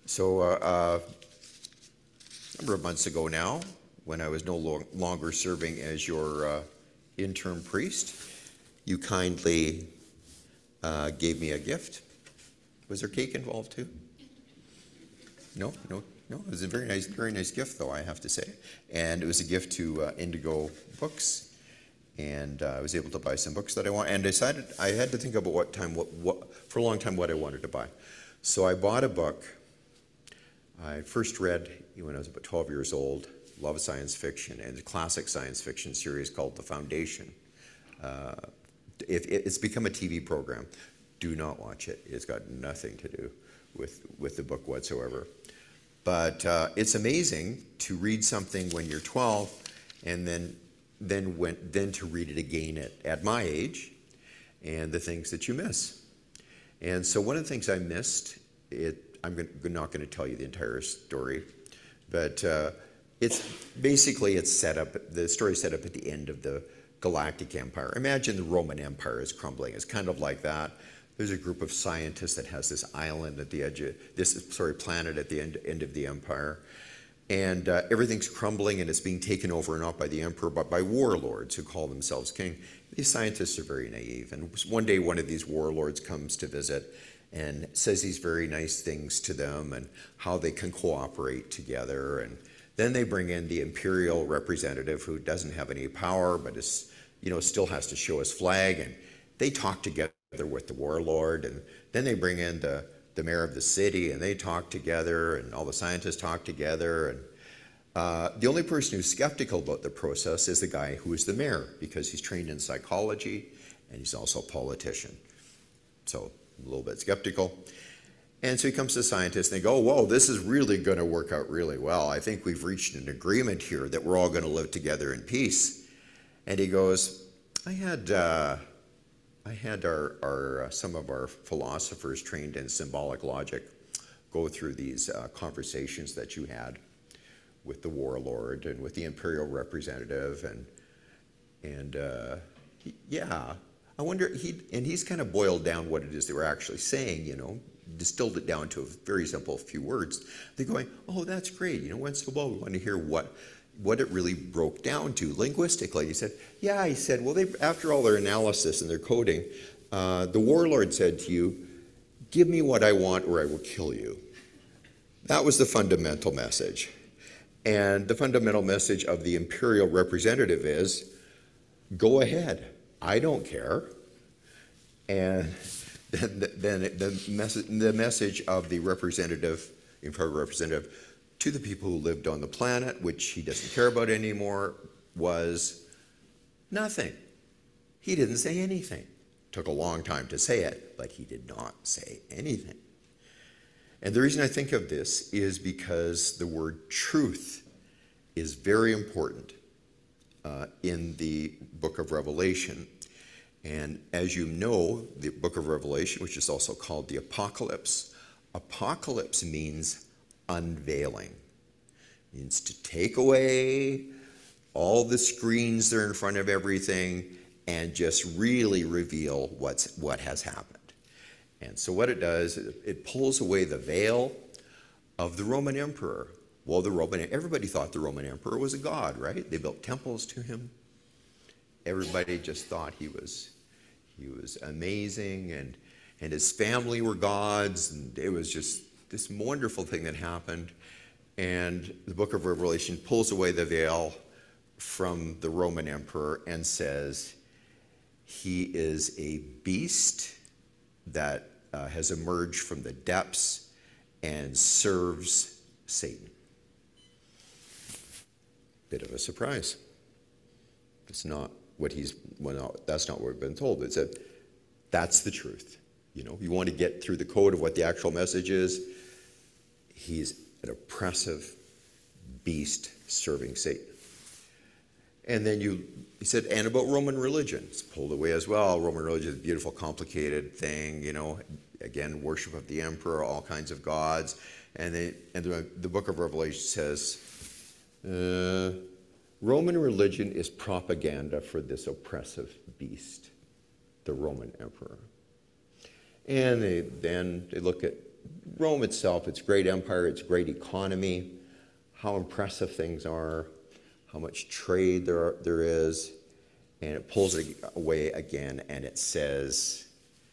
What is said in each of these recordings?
So a number of months ago now, when I was no longer serving as your interim priest, you kindly gave me a gift. Was there cake involved too? No. It was a very nice gift, though, I have to say. And it was a gift to Indigo Books, and I was able to buy some books that I want. And decided I had to think about for a long time what I wanted to buy. So I bought a book. I first read when I was about 12 years old. Love science fiction, and a classic science fiction series called The Foundation. It's become a TV program. Do not watch it. It's got nothing to do with the book whatsoever. But it's amazing to read something when you're 12, and then to read it again at my age, and the things that you miss. And so one of the things I missed, I'm not going to tell you the entire story, but it's set up. The story is set up at the end of the Galactic Empire. Imagine the Roman Empire is crumbling. It's kind of like that. There's a group of scientists that has this island at the edge of planet at the end of the empire, and everything's crumbling, and it's being taken over not by the emperor but by warlords who call themselves king. These scientists are very naive, and one day one of these warlords comes to visit and says these very nice things to them and how they can cooperate together. And then they bring in the imperial representative who doesn't have any power but is, still has to show his flag, and they talk together with the warlord. And then they bring in the mayor of the city, and they talk together, and all the scientists talk together. And the only person who's skeptical about the process is the guy who is the mayor, because he's trained in psychology and he's also a politician. So a little bit skeptical. And so he comes to the scientists, and they go, whoa, this is really going to work out really well. I think we've reached an agreement here that we're all going to live together in peace. And he goes, I had some of our philosophers trained in symbolic logic go through these conversations that you had with the warlord and with the imperial representative, and I wonder, he's kind of boiled down what it is they were actually saying, distilled it down to a very simple few words. They're going, oh, that's great, went so well, we want to hear what it really broke down to linguistically. He said, well, after all their analysis and their coding, the warlord said to you, give me what I want or I will kill you. That was the fundamental message. And the fundamental message of the imperial representative is, go ahead, I don't care. And then the message of the imperial representative to the people who lived on the planet, which he doesn't care about anymore, was nothing. He didn't say anything. Took a long time to say it, but he did not say anything. And the reason I think of this is because the word truth is very important in the book of Revelation. And as you know, the book of Revelation, which is also called the Apocalypse means unveiling. It means to take away all the screens that are in front of everything and just really reveal what has happened. And so what it does, it pulls away the veil of the Roman emperor. Well, everybody thought the Roman emperor was a god, right? They built temples to him. Everybody just thought he was amazing, and his family were gods, and it was just this wonderful thing that happened. And the book of Revelation pulls away the veil from the Roman emperor and says he is a beast that has emerged from the depths and serves Satan. Bit of a surprise. It's not what that's not what we've been told. It said that's the truth. You want to get through the code of what the actual message is. He's an oppressive beast serving Satan. And then he said, and about Roman religion. It's pulled away as well. Roman religion is a beautiful, complicated thing, again, worship of the emperor, all kinds of gods. And the book of Revelation says, Roman religion is propaganda for this oppressive beast, the Roman emperor. And they look at Rome itself, it's a great empire, it's a great economy, how impressive things are, how much trade there is, and it pulls it away again, and it says,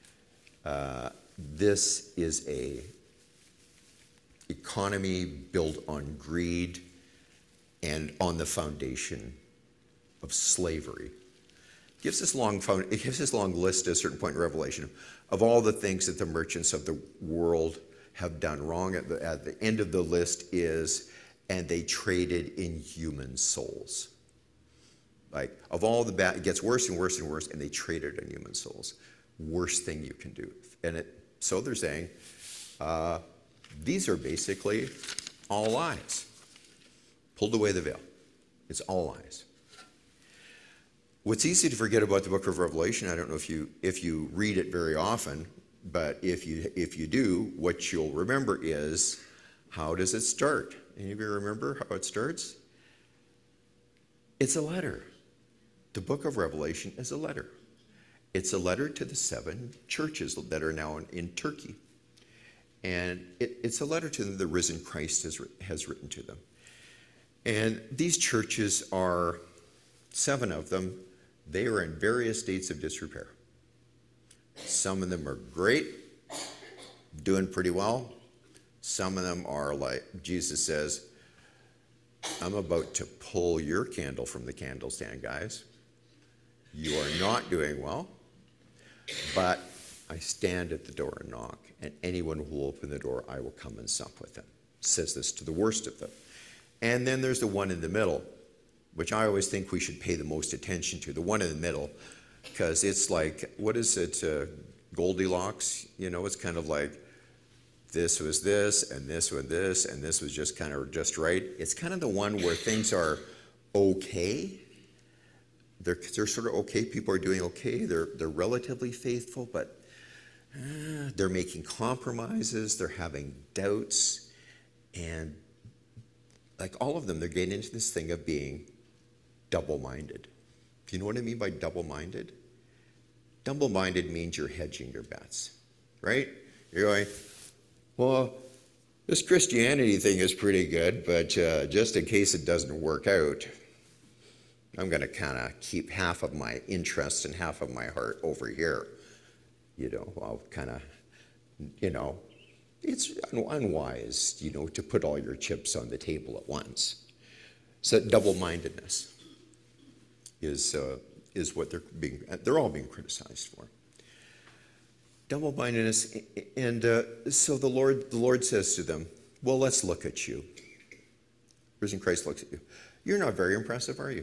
this is a economy built on greed and on the foundation of slavery. It gives this long list at a certain point in Revelation of all the things that the merchants of the world have done wrong. At the end of the list is, and they traded in human souls. Like, of all the bad, it gets worse and worse and worse, and they traded in human souls. Worst thing you can do. And so they're saying, these are basically all lies. Pulled away the veil. It's all lies. What's easy to forget about the book of Revelation, I don't know if you read it very often, but if you do, what you'll remember is, how does it start? Any of you remember how it starts? It's a letter. The book of Revelation is a letter. It's a letter to the 7 churches that are now in Turkey. And it's a letter to them the risen Christ has written to them. And these churches are, 7 of them, they are in various states of disrepair. Some of them are great, doing pretty well. Some of them are like, Jesus says, I'm about to pull your candle from the candlestand, guys. You are not doing well, but I stand at the door and knock, and anyone who will open the door, I will come and sup with them. Says this to the worst of them. And then there's the one in the middle, which I always think we should pay the most attention to, the one in the middle, because it's like, what is it, Goldilocks? You know, it's kind of like, this was this, and this was this, and this was just kind of just right. It's kind of the one where things are okay. They're sort of okay. People are doing okay. They're relatively faithful, but they're making compromises. They're having doubts. And like all of them, they're getting into this thing of being double-minded. Do you know what I mean by double-minded? Double-minded means you're hedging your bets, right? You're going, well, this Christianity thing is pretty good, but just in case it doesn't work out, I'm going to kind of keep half of my interest and half of my heart over here. You know, I'll kind of, you know, it's unwise, you know, to put all your chips on the table at once. So double-mindedness is what they're all being criticized for. Double-mindedness, and so the Lord says to them, well, let's look at you. Risen Christ looks at you. You're not very impressive, are you?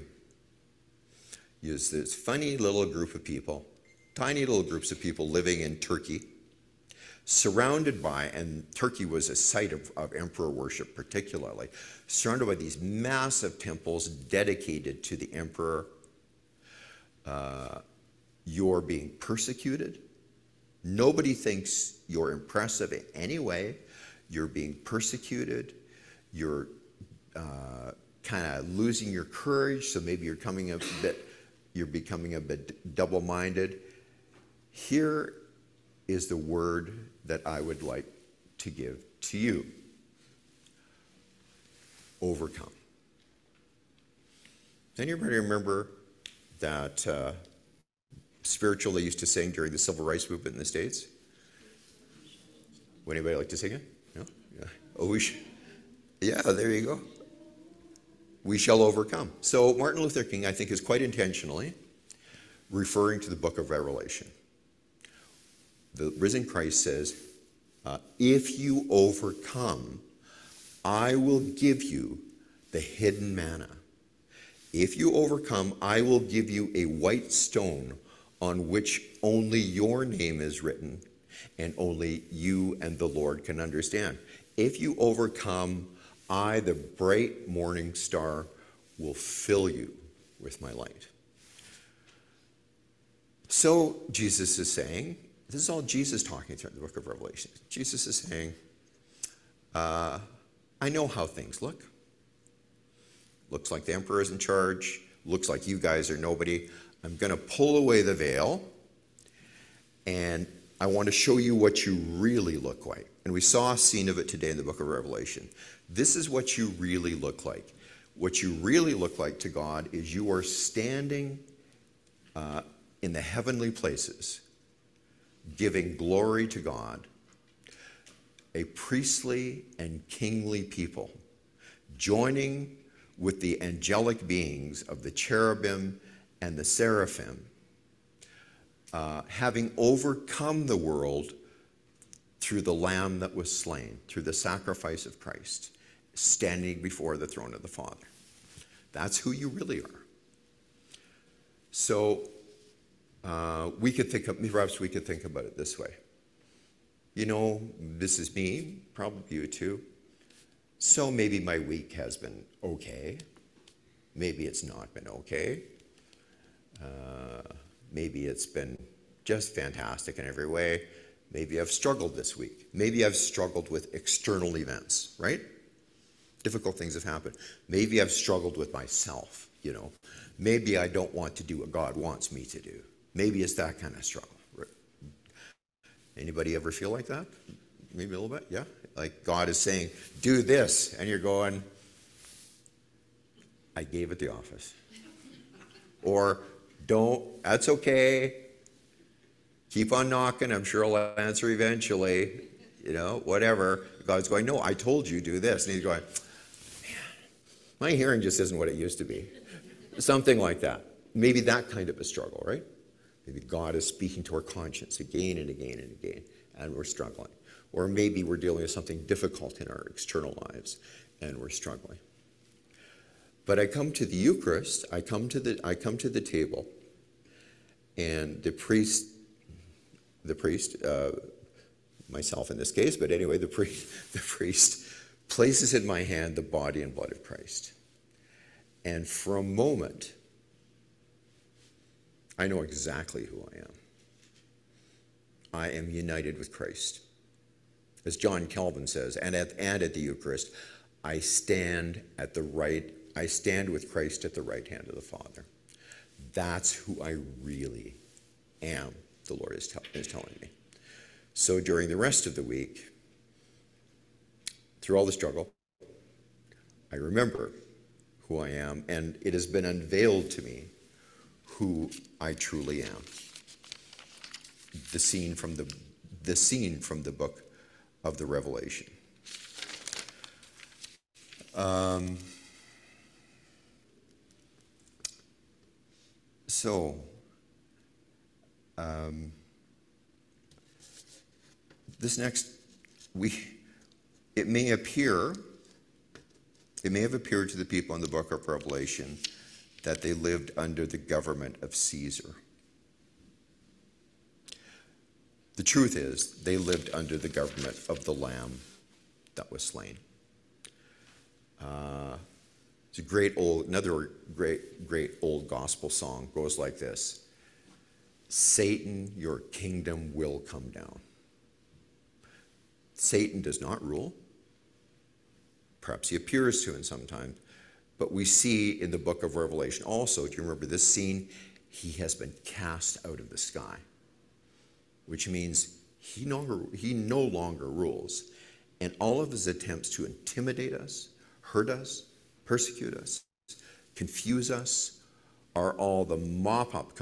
It's this funny little group of people, tiny little groups of people living in Turkey, surrounded by, and Turkey was a site of emperor worship particularly, surrounded by these massive temples dedicated to the emperor. You're being persecuted. Nobody thinks you're impressive in any way. You're being persecuted. You're kind of losing your courage, so maybe you're becoming a bit double-minded. Here is the word that I would like to give to you. Overcome. Does anybody remember that spiritual they used to sing during the civil rights movement in the States? Would anybody like to sing it? No? Yeah. Oh, yeah, there you go. We shall overcome. So Martin Luther King, I think, is quite intentionally referring to the book of Revelation. The risen Christ says, if you overcome, I will give you the hidden manna. If you overcome, I will give you a white stone on which only your name is written, and only you and the Lord can understand. If you overcome, I, the bright morning star, will fill you with my light. So Jesus is saying, this is all Jesus talking through the book of Revelation. Jesus is saying, I know how things look. Looks like the emperor is in charge. Looks like you guys are nobody. I'm going to pull away the veil, and I want to show you what you really look like. And we saw a scene of it today in the book of Revelation. This is what you really look like. What you really look like to God is you are standing in the heavenly places, giving glory to God, a priestly and kingly people, joining with the angelic beings of the cherubim and the seraphim, having overcome the world through the Lamb that was slain, through the sacrifice of Christ, standing before the throne of the Father. That's who you really are. So perhaps we could think about it this way. You know, this is me, probably you too. So maybe my week has been okay. Maybe it's not been okay. Maybe it's been just fantastic in every way. Maybe I've struggled this week. Maybe I've struggled with external events, right? Difficult things have happened. Maybe I've struggled with myself, you know. Maybe I don't want to do what God wants me to do. Maybe it's that kind of struggle. Anybody ever feel like that? Maybe a little bit, yeah? Like God is saying, do this, and you're going, I gave it the office. Or, don't, that's okay. Keep on knocking, I'm sure I'll answer eventually. You know, whatever. God's going, no, I told you, do this. And he's going, man, my hearing just isn't what it used to be. Something like that. Maybe that kind of a struggle, right? Maybe God is speaking to our conscience again and again and again, and we're struggling. Or maybe we're dealing with something difficult in our external lives, and we're struggling. But I come to the Eucharist, I come to the table, and the priest, myself in this case, but anyway, the priest places in my hand the body and blood of Christ. And for a moment, I know exactly who I am. I am united with Christ. As John Calvin says, and at the Eucharist, I stand with Christ at the right hand of the Father. That's who I really am, the Lord is telling me. So during the rest of the week, through all the struggle, I remember who I am, and it has been unveiled to me who I truly am. The scene from the book of the Revelation. This next week, it may have appeared to the people in the book of Revelation that they lived under the government of Caesar. The truth is, they lived under the government of the Lamb that was slain. It's another great old gospel song goes like this: Satan, your kingdom will come down. Satan does not rule. Perhaps he appears to in sometimes, but we see in the book of Revelation also, do you remember this scene? He has been cast out of the sky, which means he no longer rules. And all of his attempts to intimidate us, hurt us, persecute us, confuse us, are all the mop-up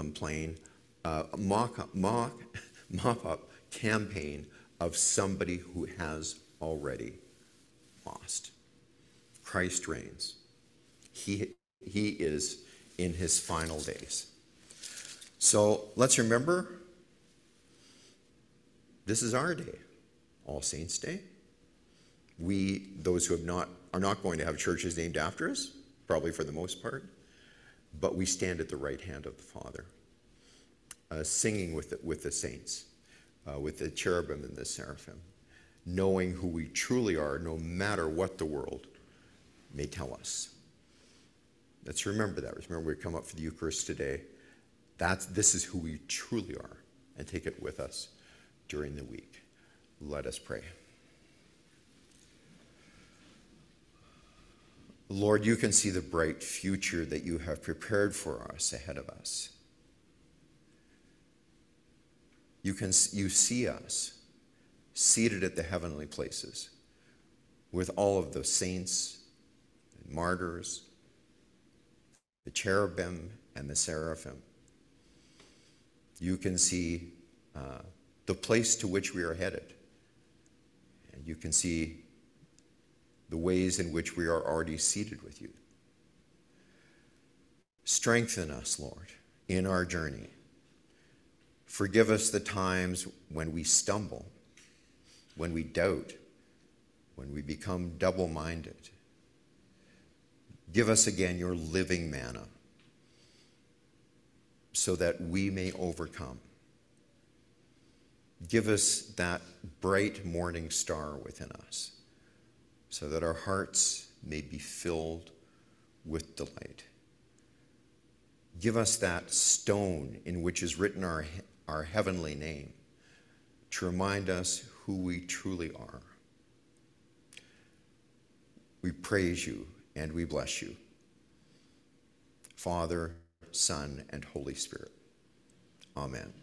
campaign of somebody who has already lost. Christ reigns. He is in his final days. So let's remember, this is our day, All Saints' Day. We, those who are not going to have churches named after us, probably for the most part, but we stand at the right hand of the Father, singing with the saints, with the cherubim and the seraphim, knowing who we truly are, no matter what the world may tell us. Let's remember that. Remember, we come up for the Eucharist today. This is who we truly are, and take it with us during the week. Let us pray. Lord, you can see the bright future that you have prepared for us ahead of us. You see us seated at the heavenly places with all of the saints and martyrs, the cherubim and the seraphim. You can see the place to which we are headed. And you can see the ways in which we are already seated with you. Strengthen us, Lord, in our journey. Forgive us the times when we stumble, when we doubt, when we become double-minded. Give us again your living manna so that we may overcome. Give us that bright morning star within us so that our hearts may be filled with delight. Give us that stone in which is written our heavenly name to remind us who we truly are. We praise you and we bless you, Father, Son, and Holy Spirit. Amen.